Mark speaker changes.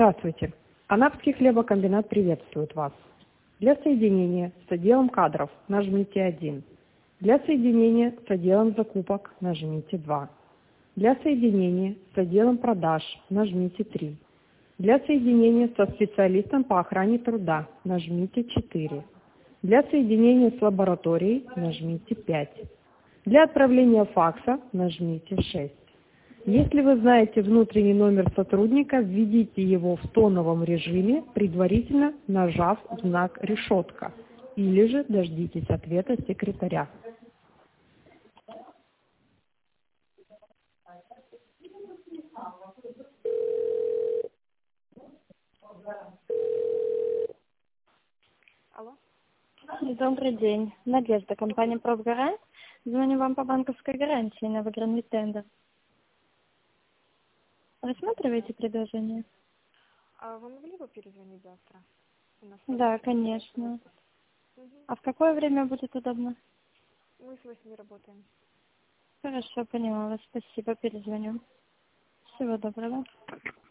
Speaker 1: Здравствуйте. Анапский хлебокомбинат приветствует вас. Для соединения с отделом кадров нажмите 1. Для соединения с отделом закупок нажмите 2. Для соединения с отделом продаж нажмите 3. Для соединения со специалистом по охране труда нажмите 4. Для соединения с лабораторией нажмите 5. Для отправления факса нажмите 6. Если вы знаете внутренний номер сотрудника, введите его в тоновом режиме, предварительно нажав знак «решетка», или же дождитесь ответа секретаря. Алло.
Speaker 2: Добрый день. Надежда, компания «Профгарант». Звоню вам по банковской гарантии на выигранный тендер. Рассматриваете предложение?
Speaker 1: А вы могли бы перезвонить завтра? У нас
Speaker 2: Да, конечно.
Speaker 1: Угу.
Speaker 2: А в какое время будет удобно?
Speaker 1: Мы с 8 работаем.
Speaker 2: Хорошо, поняла вас. Спасибо, перезвоню. Всего доброго.